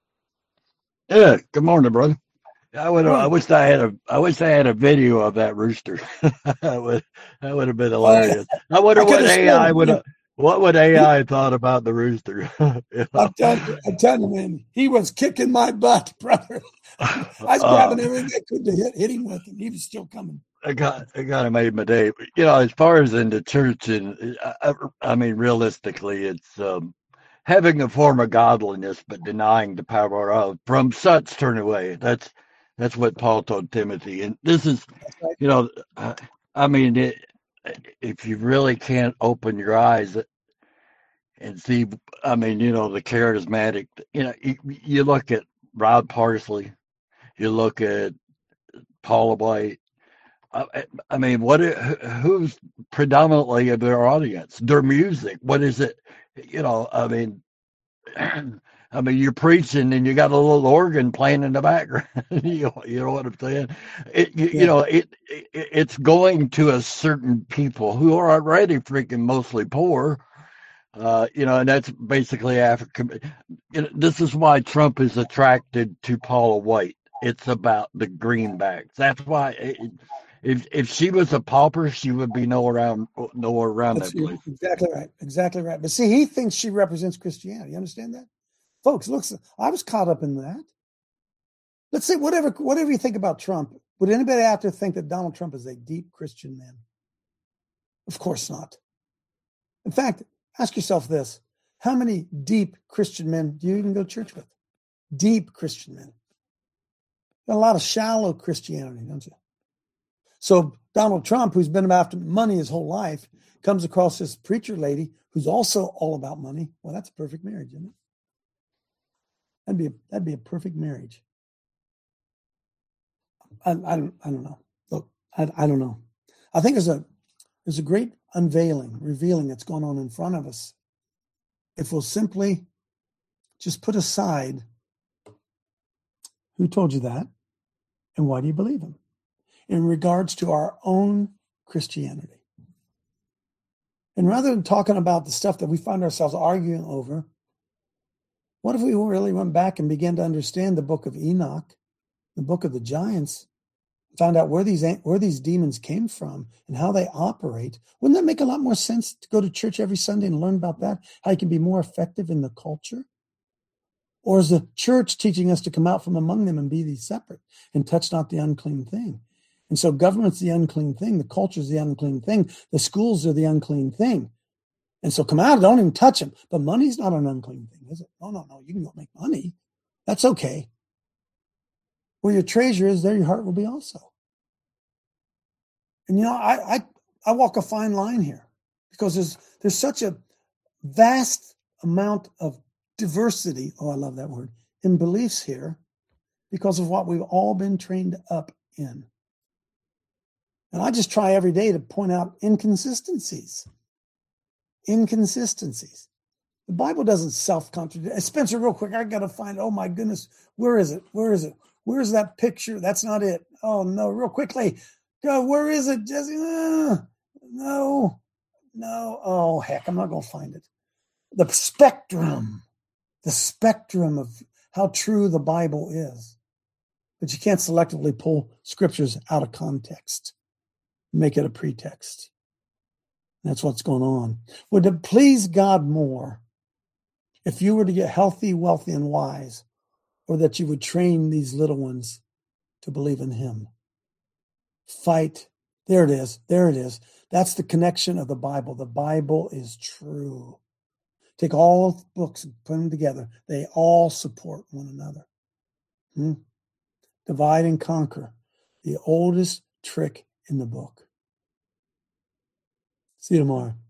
Yeah, good morning, brother. I would. I wish I had a. I wish I had a video of that rooster. that would. That would have been hilarious. I wonder I what could've A I sworn- would. What would A I thought about the rooster? You know? I'm telling you, I'm telling you, man, he was kicking my butt, brother. I was Uh, grabbing everything I could to hit, hit him with, and he was still coming. I got. I got to made my day. But, you know, as far as in the church, and I, I mean, realistically, it's um, having a form of godliness, but denying the power of. From such turn away. That's. That's what Paul told Timothy. And this is, you know, uh, I mean, it, if you really can't open your eyes and see, I mean, you know, the charismatic, you know, you, you look at Rod Parsley, you look at Paula White. I, I mean, what? Who's predominantly of their audience? Their music. What is it? You know, I mean, I mean, you're preaching and you got a little organ playing in the background. you, know, you know what I'm saying? It, you, Yeah. you know, it, it it's going to a certain people who are already freaking mostly poor. Uh, you know, and that's basically African. You know, this is why Trump is attracted to Paula White. It's about the greenbacks. That's why. It, if if she was a pauper, she would be nowhere around nowhere around That's that place. exactly right. Exactly right. But see, he thinks she represents Christianity. You understand that? Folks, look, I was caught up in that. Let's say whatever whatever you think about Trump, would anybody out there think that Donald Trump is a deep Christian man? Of course not. In fact, ask yourself this. How many deep Christian men do you even go to church with? Deep Christian men. Got a lot of shallow Christianity, don't you? So Donald Trump, who's been after money his whole life, comes across this preacher lady who's also all about money. Well, that's a perfect marriage, isn't it? That'd be a, that'd be a perfect marriage. I, I don't I don't know. Look, I, I don't know. I think there's a there's a great unveiling, revealing that's going on in front of us. If we'll simply just put aside who told you that and why do you believe him in regards to our own Christianity. And rather than talking about the stuff that we find ourselves arguing over, what if we really went back and began to understand the book of Enoch, the book of the giants, found out where these where these demons came from and how they operate? Wouldn't that make a lot more sense to go to church every Sunday and learn about that, how you can be more effective in the culture? Or is the church teaching us to come out from among them and be these separate and touch not the unclean thing? And so government's the unclean thing, the culture's the unclean thing, the schools are the unclean thing. And so come out, don't even touch them. But money's not an unclean thing, is it? No, no, no. You can go make money. That's okay. Where your treasure is, there your heart will be also. And you know, I I, I walk a fine line here because there's there's such a vast amount of diversity. Oh, I love that word. In beliefs here because of what we've all been trained up in. And I just try every day to point out inconsistencies. Inconsistencies. The Bible doesn't self-contradict. Spencer, real quick, I got to find, oh my goodness, where is it? Where is it? Where's that picture? That's not it. Oh no, real quickly. Go, where is it, Jesse? Uh, no, no. Oh heck, I'm not going to find it. The spectrum, the spectrum of how true the Bible is. But you can't selectively pull scriptures out of context, make it a pretext. That's what's going on. Would it please God more if you were to get healthy, wealthy, and wise, or that you would train these little ones to believe in him. Fight. There it is. There it is. That's the connection of the Bible. The Bible is true. Take all the books and put them together. They all support one another. Hmm? Divide and conquer. The oldest trick in the book. See you tomorrow.